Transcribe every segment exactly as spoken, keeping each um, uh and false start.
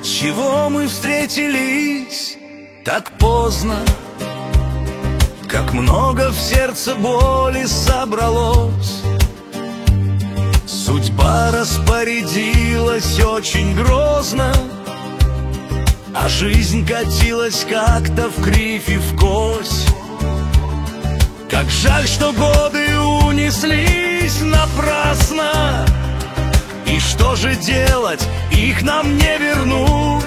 Отчего мы встретились так поздно, как много в сердце боли собралось. Судьба распорядилась очень грозно, а жизнь катилась как-то в кривь и в кось. Как жаль, что годы унеслись напрасно, и что же делать, их нам не вернуть.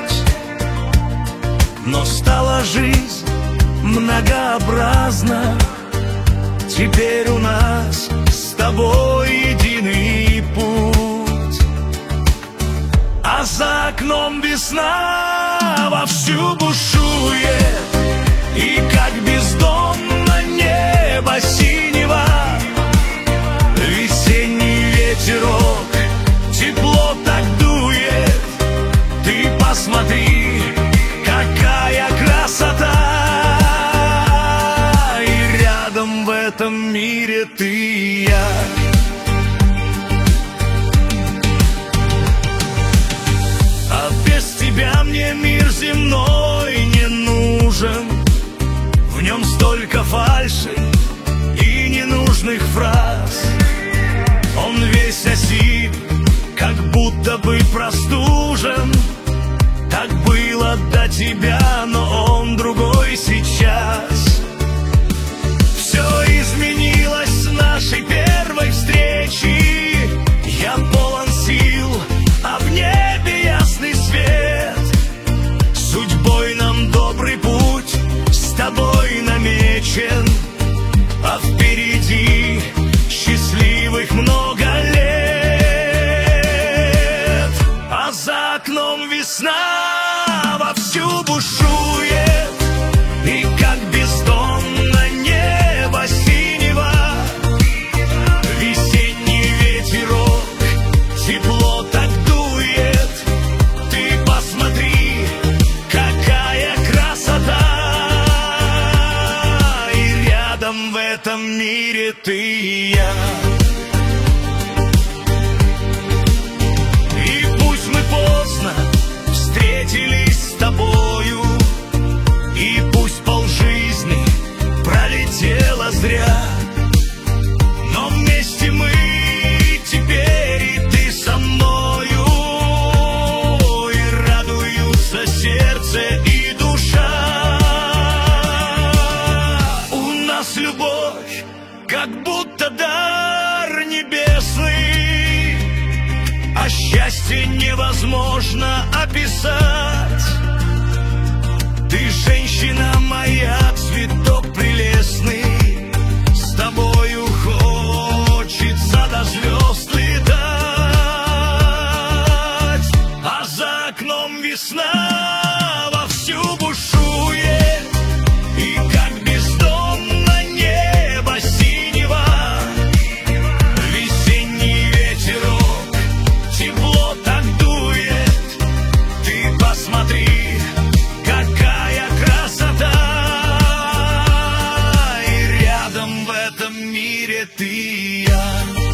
Но стала жизнь многообразна, теперь у нас с тобой единый путь. А за окном весна вовсю бушует, и как бездонно небо синего весенний ветерок тепло так дует. Ты посмотри, какая красота, и рядом в этом мире ты и я. А без тебя мне мир земной не нужен. В нем столько фальши и ненужных фраз. Он весь осип, как будто бы простужен. Так было до тебя, но он другой сейчас. Все изменилось с нашей первой встречи. Я полон сил, а в небе ясный свет. Судьбой нам добрый путь с тобой намечен, а впереди счастливых много лет. А за окном весна вовсю бушует, и как бездонно небо синего весенний ветерок тепло так дует. Ты посмотри, какая красота, и рядом в этом мире ты и я. И пусть мы поздно встретились с тобою, и пусть полжизни пролетела зря, но вместе мы теперь, и ты со мною, и радуются сердце и душа. У нас любовь, как будто дар небесный, а счастье невозможно описать. Ты женщина моя, цветок прелестный, с тобою хочется до звезд летать. А за окном весна вовсю бушует, и как бездонно небо синего весенний ветерок тепло так дует. Ты посмотри, какая красота, и рядом в этом мире ты и я.